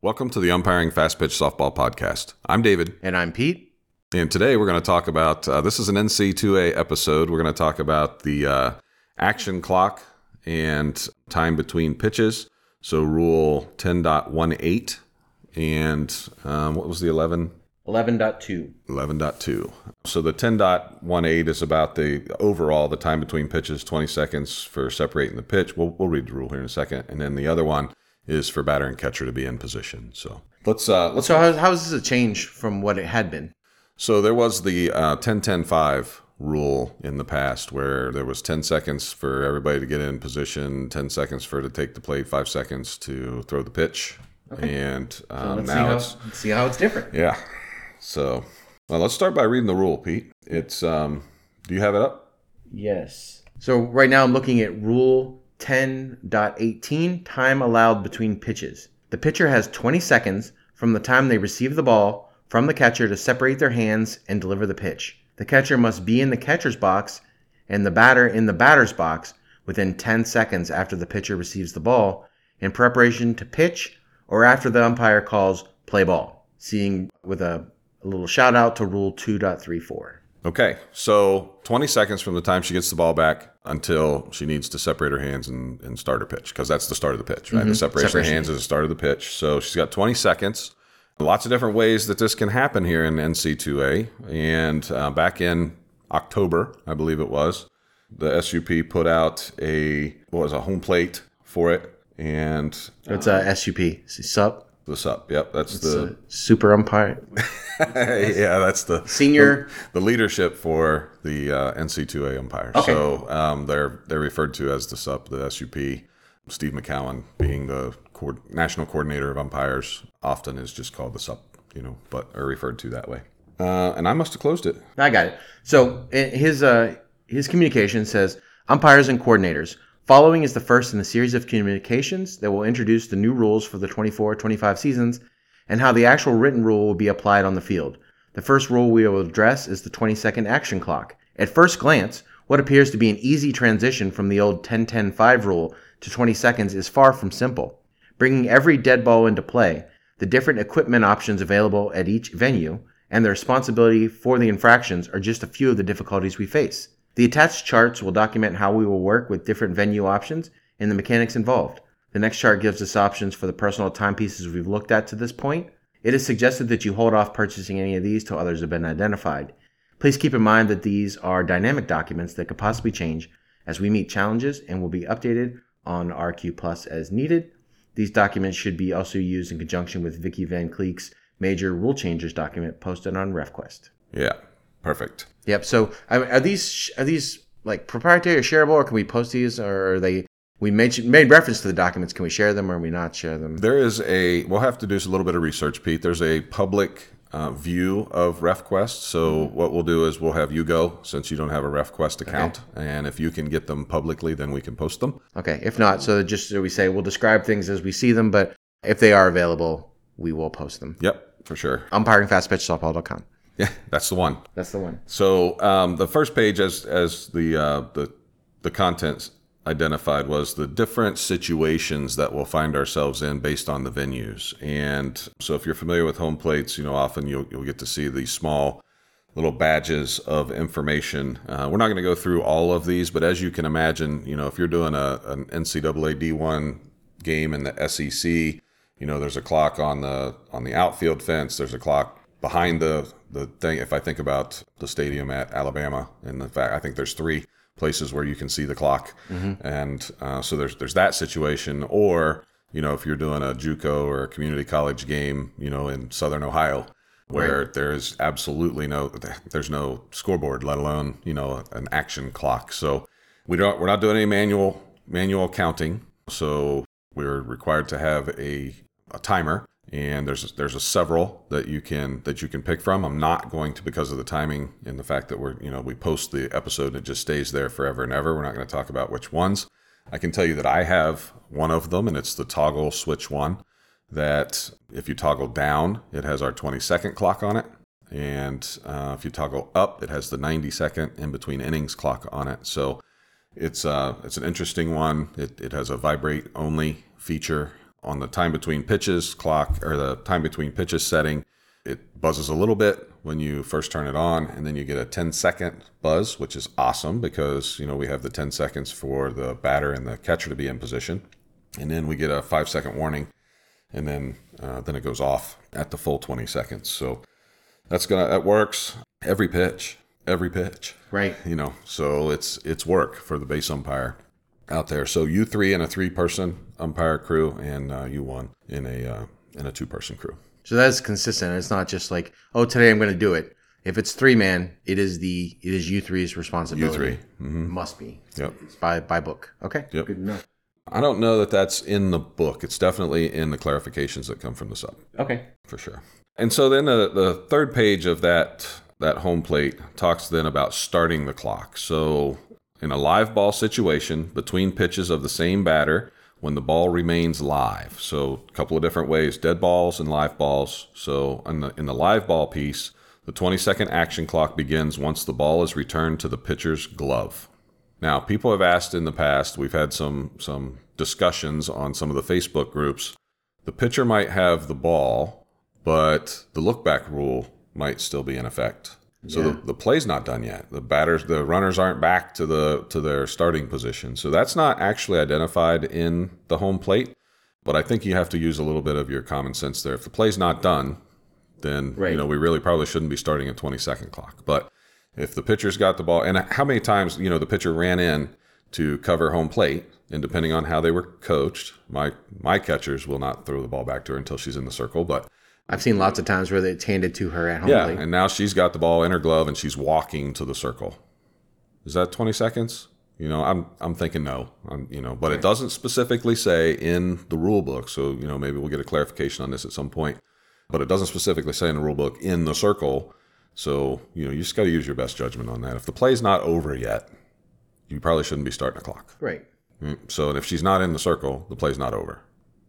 Welcome to the Umpiring Fast Pitch Softball Podcast. I'm David. And I'm Pete. And today we're going to talk about, this is an NC2A episode. We're going to talk about the action clock and time between pitches. So Rule 10.18 and what was the 11? 11.2. 11.2. So the 10.18 is about the overall, the time between pitches, 20 seconds for separating the pitch. We'll read the rule here in a second. And then the other one is for batter and catcher to be in position. So let's. So how is this a change from what it had been? So there was the 10-10-5 rule in the past where there was 10 seconds for everybody to get in position, 10 seconds for to take the plate, 5 seconds to throw the pitch. Okay. And let's see how it's different. Yeah. So let's start by reading the rule, Pete. It's do you have it up? Yes. So right now I'm looking at Rule 10.18, time allowed between pitches. The pitcher has 20 seconds from the time they receive the ball from the catcher to separate their hands and deliver the pitch. The catcher must be in the catcher's box and the batter in the batter's box within 10 seconds after the pitcher receives the ball in preparation to pitch or after the umpire calls play ball. Seeing with a little shout out to Rule 2.34. Okay, so 20 seconds from the time she gets the ball back until she needs to separate her hands and start her pitch, because that's the start of the pitch, right? Mm-hmm. The separation of hands is the start of the pitch. So she's got 20 seconds. Lots of different ways that this can happen here in NC2A. And back in October, I believe it was, the SUP put out a home plate for it. And it's a SUP, SUP. The SUP, yep. That's the super umpire. Yeah, that's the senior, the leadership for the NC2A umpires. Okay. So they're referred to as the SUP, the SUP. Steve McCowan, being the national coordinator of umpires, often is just called the SUP, but are referred to that way. And I must have closed it. I got it. So his communication says, umpires and coordinators. Following is the first in a series of communications that will introduce the new rules for the 24-25 seasons and how the actual written rule will be applied on the field. The first rule we will address is the 20-second action clock. At first glance, what appears to be an easy transition from the old 10-10-5 rule to 20 seconds is far from simple. Bringing every dead ball into play, the different equipment options available at each venue, and the responsibility for the infractions are just a few of the difficulties we face. The attached charts will document how we will work with different venue options and the mechanics involved. The next chart gives us options for the personal timepieces we've looked at to this point. It is suggested that you hold off purchasing any of these till others have been identified. Please keep in mind that these are dynamic documents that could possibly change as we meet challenges and will be updated on RQ Plus as needed. These documents should be also used in conjunction with Vicky Van Cleek's major rule changes document posted on RefQuest. Yeah. Perfect. Yep. So are these like proprietary or shareable, or can we post these, or are they? We made reference to the documents. Can we share them, or we not share them? There is we'll have to do a little bit of research, Pete. There's a public view of RefQuest. So what we'll do is we'll have you go, since you don't have a RefQuest account, and if you can get them publicly, then we can post them. Okay. If not, so just so we say, we'll describe things as we see them, but if they are available, we will post them. Yep, for sure. UmpiringFastPitchSoftball.com. Yeah, that's the one. That's the one. So the first page, as the contents identified, was the different situations that we'll find ourselves in based on the venues. And so if you're familiar with home plates, often you'll get to see these small little badges of information. We're not going to go through all of these, but as you can imagine, if you're doing an NCAA D1 game in the SEC, there's a clock on the outfield fence. There's a clock behind the thing. If I think about the stadium at Alabama, and in fact, I think there's 3 places where you can see the clock. Mm-hmm. And so there's that situation. Or, if you're doing a JUCO or a community college game, in Southern Ohio, where there's absolutely there's no scoreboard, let alone, an action clock. So we're not doing any manual counting. So we're required to have a timer. And there's a several that you can pick from. I'm not going to, because of the timing and the fact that we post the episode and it just stays there forever and ever. We're not going to talk about which ones. I can tell you that I have one of them, and it's the toggle switch one. That if you toggle down, it has our 20-second clock on it, and if you toggle up, it has the 90-second in between innings clock on it. So it's an interesting one. It has a vibrate only feature on the time between pitches clock, or the time between pitches setting, it buzzes a little bit when you first turn it on, and then you get a 10-second buzz, which is awesome because, we have the 10 seconds for the batter and the catcher to be in position. And then we get a 5-second warning, and then it goes off at the full 20 seconds. So that works every pitch. Right. So it's work for the base umpire out there. So you 3 in a 3-person umpire crew, and you 1 in a 2-person crew. So that's consistent. It's not just like, oh, today I'm going to do it. If it's 3-man, it is you 3's responsibility. You 3. Mm-hmm. Must be. Yep. It's by book. Okay. Yep. Good to know. I don't know that that's in the book. It's definitely in the clarifications that come from the sub. Okay. For sure. And so then the third page of that home plate talks then about starting the clock. So in a live ball situation, between pitches of the same batter, when the ball remains live. So a couple of different ways, dead balls and live balls. So in the live ball piece, the 20-second action clock begins once the ball is returned to the pitcher's glove. Now, people have asked in the past, we've had some discussions on some of the Facebook groups, the pitcher might have the ball, but the look back rule might still be in effect. So the play's not done yet. The runners aren't back to their starting position. So that's not actually identified in the home plate, but I think you have to use a little bit of your common sense there. If the play's not done, then we really probably shouldn't be starting a 20-second clock. But if the pitcher's got the ball, and how many times, the pitcher ran in to cover home plate, and depending on how they were coached, my catchers will not throw the ball back to her until she's in the circle. But I've seen lots of times where it's handed to her at home plate. And now she's got the ball in her glove and she's walking to the circle. Is that 20 seconds? I'm thinking no. But it doesn't specifically say in the rule book. So, maybe we'll get a clarification on this at some point. But it doesn't specifically say in the rule book in the circle. So, you just got to use your best judgment on that. If the play's not over yet, you probably shouldn't be starting a clock. Right. So, if she's not in the circle, the play's not over.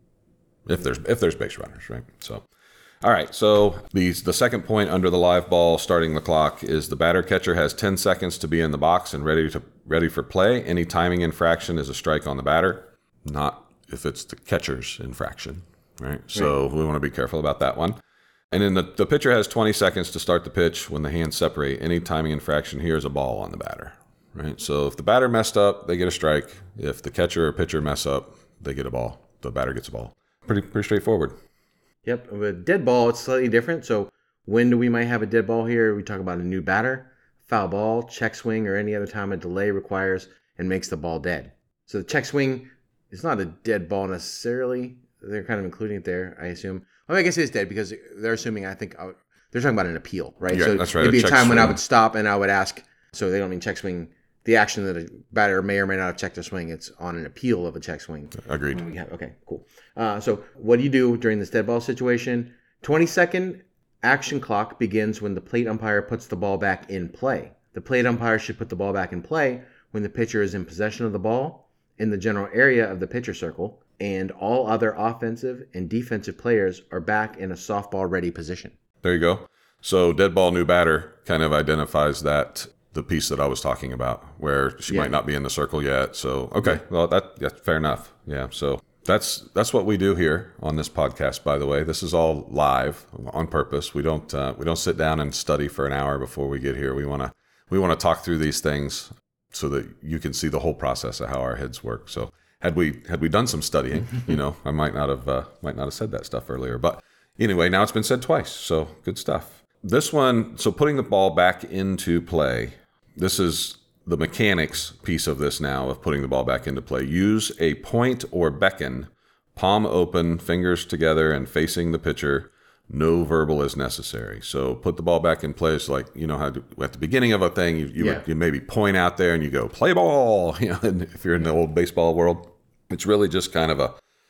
If there's base runners, right? So, all right. So the second point under the live ball starting the clock is the batter catcher has 10 seconds to be in the box and ready for play. Any timing infraction is a strike on the batter, not if it's the catcher's infraction, right? So we want to be careful about that one. And then the pitcher has 20 seconds to start the pitch. When the hands separate, any timing infraction here is a ball on the batter, right? So if the batter messed up, they get a strike. If the catcher or pitcher mess up, they get a ball. The batter gets a ball. Pretty straightforward. Yep. With dead ball, it's slightly different. So when do we might have a dead ball here? We talk about a new batter, foul ball, check swing, or any other time a delay requires and makes the ball dead. So the check swing is not a dead ball necessarily. They're kind of including it there, I assume. I guess it is dead because they're assuming, they're talking about an appeal, right? Yeah, so that's right. It'd be a time when I swing. would stop and I would ask, so they don't mean check swing, the action that a batter may or may not have checked a swing. It's on an appeal of a check swing. Agreed. Okay, cool. So what do you do during this dead ball situation? 20-second action clock begins when the plate umpire puts the ball back in play. The plate umpire should put the ball back in play when the pitcher is in possession of the ball in the general area of the pitcher circle, and all other offensive and defensive players are back in a softball ready position. There you go. So dead ball, new batter kind of identifies that, the piece that I was talking about, where she might not be in the circle yet. So, okay, well, that's fair enough. Yeah, so that's what we do here on this podcast, by the way. This is all live on purpose. We don't sit down and study for an hour before we get here. We want to talk through these things so that you can see the whole process of how our heads work. So had we done some studying, I might not have said that stuff earlier. But anyway, now it's been said twice. So good stuff. This one, so putting the ball back into play, this is the mechanics piece of this now, of putting the ball back into play. Use a point or beckon, palm open, fingers together and facing the pitcher. No verbal is necessary. So put the ball back in place, like, how at the beginning of a thing, you maybe point out there and you go, play ball. And if you're in the old baseball world, it's really just kind of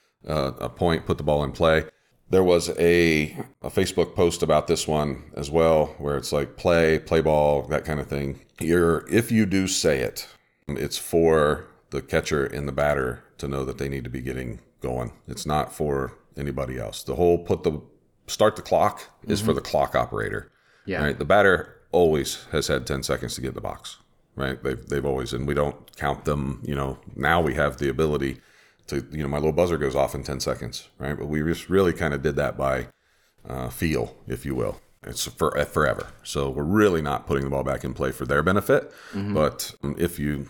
a point, put the ball in play. There was a Facebook post about this one as well, where it's like play ball, that kind of thing. If you do say it, it's for the catcher and the batter to know that they need to be getting going. It's not for anybody else. The whole start the clock is for the clock operator. Yeah. Right? The batter always has had 10 seconds to get in the box. Right? They've always, and we don't count them. Now we have the ability my little buzzer goes off in 10 seconds, right? But we just really kind of did that by feel, if you will. It's forever. So we're really not putting the ball back in play for their benefit. But if you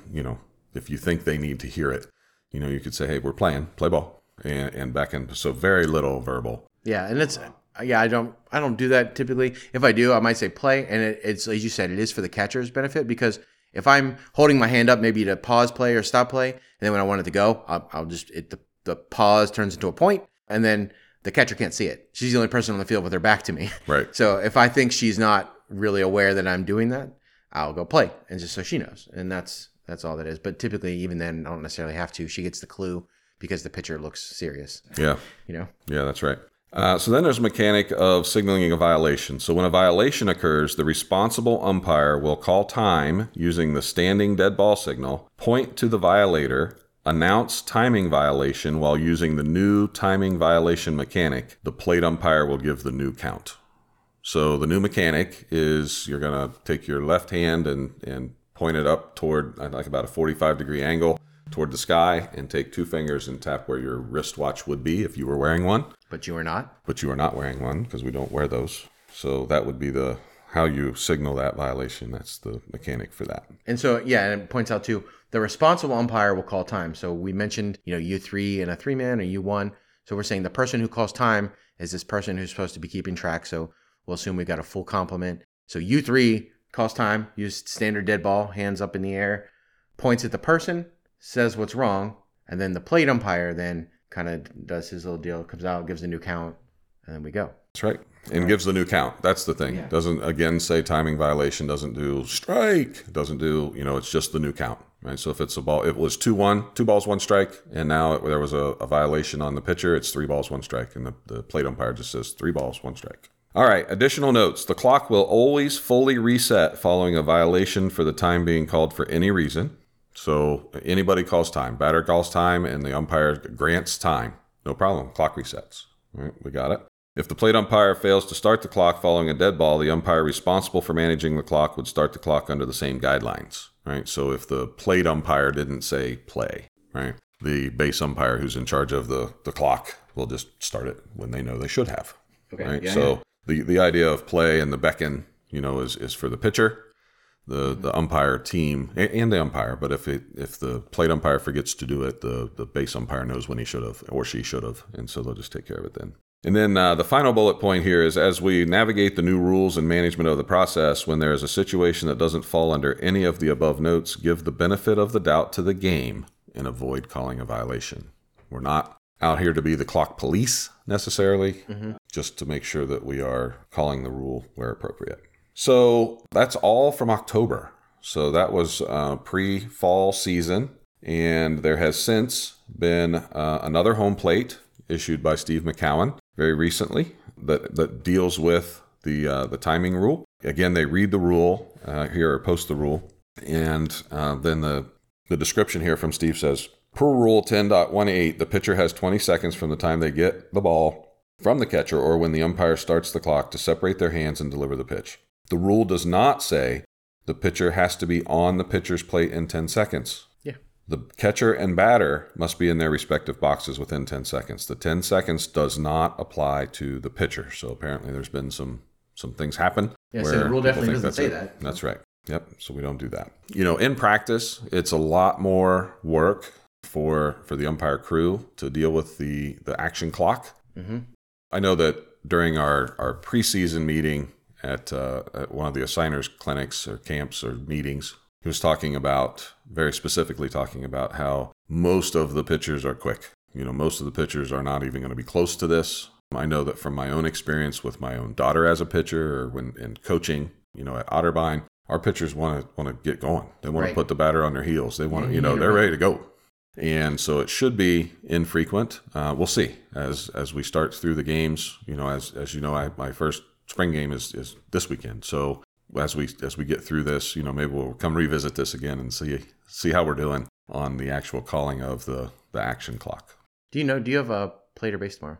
think they need to hear it, you could say, hey, we're playing, play ball, and back in. So very little verbal. Yeah, and I don't do that typically. If I do, I might say play, and it's as you said, it is for the catcher's benefit, because if I'm holding my hand up maybe to pause play or stop play, and then when I want it to go, I'll just the pause turns into a point, and then the catcher can't see it. She's the only person on the field with her back to me. Right. So if I think she's not really aware that I'm doing that, I'll go play, and just so she knows, and that's all that is. But typically, even then, I don't necessarily have to. She gets the clue because the pitcher looks serious. Yeah. Yeah, that's right. So then there's a mechanic of signaling a violation. So when a violation occurs, the responsible umpire will call time using the standing dead ball signal, point to the violator, announce timing violation while using the new timing violation mechanic. The plate umpire will give the new count. So the new mechanic is you're going to take your left hand and point it up toward like about a 45-degree angle toward the sky, and take 2 fingers and tap where your wristwatch would be if you were wearing one. But you are not. But you are not wearing one, because we don't wear those. So that would be how you signal that violation. That's the mechanic for that. And so, yeah, and it points out too, the responsible umpire will call time. So we mentioned, U3 and a 3-man or U1. So we're saying the person who calls time is this person who's supposed to be keeping track. So we'll assume we got a full complement. So U3 calls time, use standard dead ball, hands up in the air, points at the person, says what's wrong, and then the plate umpire then kind of does his little deal, comes out, gives a new count, and then we go. That's right. And gives the new count. That's the thing. Yeah. Doesn't, again, say timing violation, doesn't do strike, doesn't do, it's just the new count, right? So if it's a ball, it was 2-1, 2 balls, 1 strike, and now there was a violation on the pitcher, it's 3 balls, 1 strike, and the plate umpire just says 3 balls, 1 strike. All right, additional notes. The clock will always fully reset following a violation for the time being called for any reason. So anybody calls time, batter calls time, and the umpire grants time. No problem. Clock resets. All right, we got it. If the plate umpire fails to start the clock following a dead ball, the umpire responsible for managing the clock would start the clock under the same guidelines. Right. So if the plate umpire didn't say play, right, the base umpire who's in charge of the clock will just start it when they know they should have. Okay. Right. Yeah, so the idea of play and the beckon, is for the pitcher. The umpire team and the umpire, but if the plate umpire forgets to do it, the base umpire knows when he should have or she should have, and so they'll just take care of it then. And then the final bullet point here is, as we navigate the new rules and management of the process, when there is a situation that doesn't fall under any of the above notes, give the benefit of the doubt to the game and avoid calling a violation. We're not out here to be the clock police necessarily, just to make sure that we are calling the rule where appropriate. So that's all from October. So that was pre-fall season, and there has since been another home plate issued by Steve McCowan very recently that deals with the timing rule. Again, they read the rule here or post the rule, and then the description here from Steve says, per Rule 10.18, the pitcher has 20 seconds from the time they get the ball from the catcher or when the umpire starts the clock to separate their hands and deliver the pitch. The rule does not say the pitcher has to be on the pitcher's plate in 10 seconds. Yeah. The catcher and batter must be in their respective boxes within 10 seconds. The 10 seconds does not apply to the pitcher. So apparently there's been some things happen. Yeah, so the rule definitely doesn't say that. That's right. Yep. So we don't do that. In practice, it's a lot more work for the umpire crew to deal with the action clock. Mm-hmm. I know that during our preseason meeting at one of the assigners clinics or camps or meetings, he was very specifically talking about how most of the pitchers are quick. Most of the pitchers are not even going to be close to this. I know that from my own experience with my own daughter as a pitcher or when in coaching, at Otterbein, our pitchers want to get going. They want to put the batter on their heels. They want to, they're ready to go. And so it should be infrequent. We'll see as we start through the games. As you know, my first spring game is this weekend. So as we get through this, maybe we'll come revisit this again and see how we're doing on the actual calling of the action clock. Do you have a plate or base tomorrow?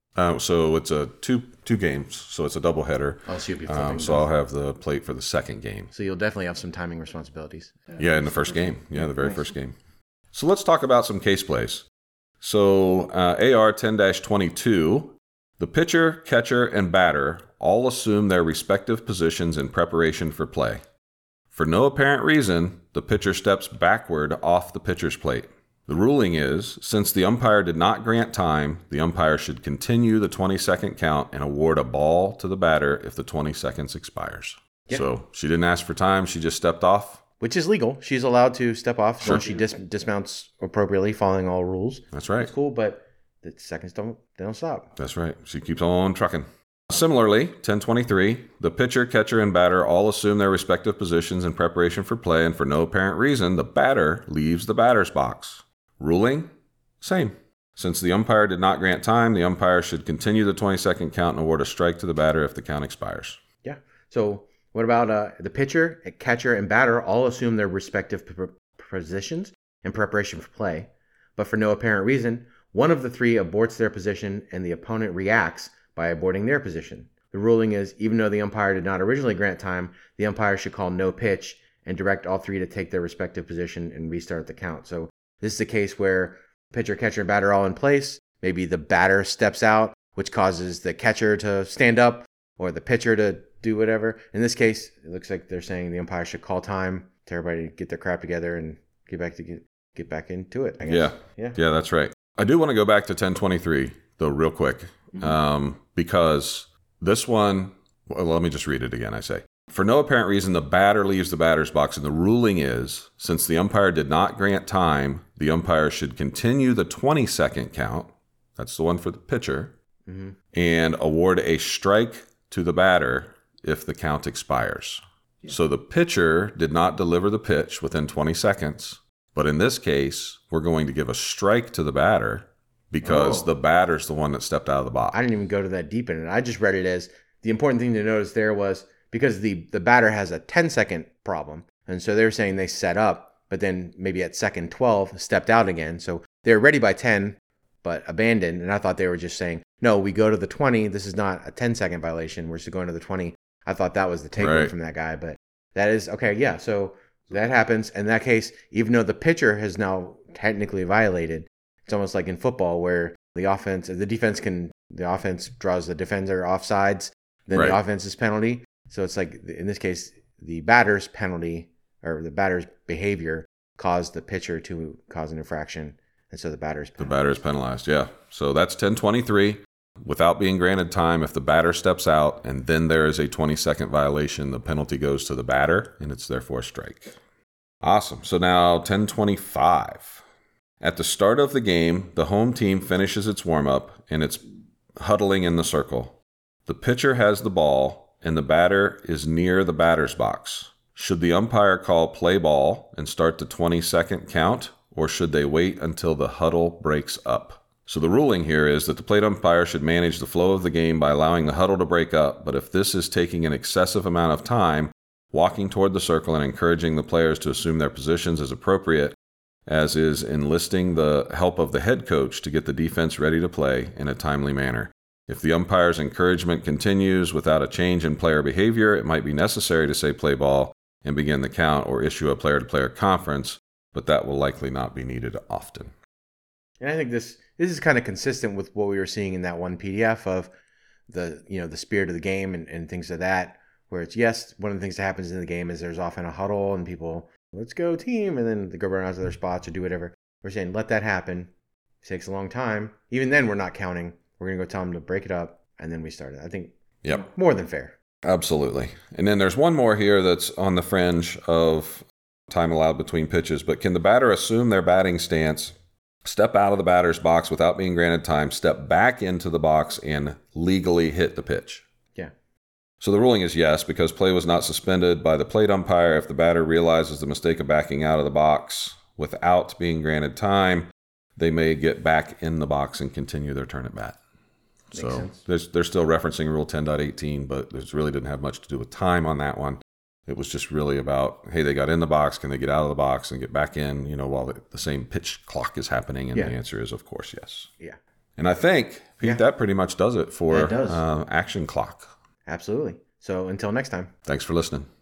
So it's a two games. So it's a doubleheader. Oh, so you'll be flipping. So I'll have the plate for the second game. So you'll definitely have some timing responsibilities. Yeah, in the first game. Yeah, the very first game. So let's talk about some case plays. So AR 10-22, the pitcher, catcher, and batter all assume their respective positions in preparation for play. For no apparent reason, the pitcher steps backward off the pitcher's plate. The ruling is, since the umpire did not grant time, the umpire should continue the 20-second count and award a ball to the batter if the 20 seconds expires. Yep. So she didn't ask for time, she just stepped off. Which is legal. She's allowed to step off when she dismounts appropriately, following all rules. That's right. It's cool, but the seconds don't stop. That's right. She keeps on trucking. Similarly, 10-23, the pitcher, catcher, and batter all assume their respective positions in preparation for play, and for no apparent reason, the batter leaves the batter's box. Ruling, same. Since the umpire did not grant time, the umpire should continue the 20-second count and award a strike to the batter if the count expires. Yeah. So what about the pitcher, catcher, and batter all assume their respective positions in preparation for play, but for no apparent reason, one of the three aborts their position and the opponent reacts by aborting their position. The ruling is, even though the umpire did not originally grant time, the umpire should call no pitch and direct all three to take their respective position and restart the count. So this is a case where pitcher, catcher, and batter are all in place. Maybe the batter steps out, which causes the catcher to stand up or the pitcher to do whatever. In this case, it looks like they're saying the umpire should call time to everybody get their crap together and get back into it, I guess. Yeah, that's right. I do want to go back to 10-23, though, real quick, because this one, well, let me just read it again, I say. For no apparent reason, the batter leaves the batter's box, and the ruling is, since the umpire did not grant time, the umpire should continue the 20-second count, that's the one for the pitcher, and award a strike to the batter if the count expires. Yeah. So the pitcher did not deliver the pitch within 20 seconds, but in this case, we're going to give a strike to the batter because the batter's the one that stepped out of the box. I didn't even go to that deep in it. I just read it as the important thing to notice there was because the batter has a 10-second problem. And so they're saying they set up, but then maybe at second 12 stepped out again. So they're ready by 10, but abandoned. And I thought they were just saying, no, we go to the 20. This is not a 10-second violation. We're just going to the 20. I thought that was the takeaway from that guy. But that is, okay, yeah. So that happens. In that case, even though the pitcher has now technically violated, it's almost like in football where the offense draws the defender offsides, then the offense's penalty. So it's like, in this case, the batter's penalty or the batter's behavior caused the pitcher to cause an infraction. And so the batter's penalized. The batter's penalized, yeah. So that's 10-23. Without being granted time, if the batter steps out and then there is a 20-second violation, the penalty goes to the batter and it's therefore a strike. Awesome. So now 10-25. At the start of the game, the home team finishes its warm-up and it's huddling in the circle. The pitcher has the ball and the batter is near the batter's box. Should the umpire call play ball and start the 20-second count, or should they wait until the huddle breaks up? So the ruling here is that the plate umpire should manage the flow of the game by allowing the huddle to break up, but if this is taking an excessive amount of time, walking toward the circle and encouraging the players to assume their positions is appropriate, as is enlisting the help of the head coach to get the defense ready to play in a timely manner. If the umpire's encouragement continues without a change in player behavior, it might be necessary to say play ball and begin the count or issue a player-to-player conference, but that will likely not be needed often. And I think this is kind of consistent with what we were seeing in that one PDF of the spirit of the game and things like that, where it's, yes, one of the things that happens in the game is there's often a huddle and people, let's go team, and then they go run out to their spots or do whatever. We're saying, let that happen. It takes a long time. Even then, we're not counting. We're going to go tell them to break it up, and then we start it. I think more than fair. Absolutely. And then there's one more here that's on the fringe of time allowed between pitches, but can the batter assume their batting stance, step out of the batter's box without being granted time, step back into the box, and legally hit the pitch? Yeah. So the ruling is yes, because play was not suspended by the plate umpire. If the batter realizes the mistake of backing out of the box without being granted time, they may get back in the box and continue their turn at bat. So they're still referencing Rule 10.18, but this really didn't have much to do with time on that one. It was just really about, hey, they got in the box. Can they get out of the box and get back in, while the same pitch clock is happening? And the answer is, of course, yes. Yeah. And I think, Pete, that pretty much does it for Action Clock. Absolutely. So until next time. Thanks for listening.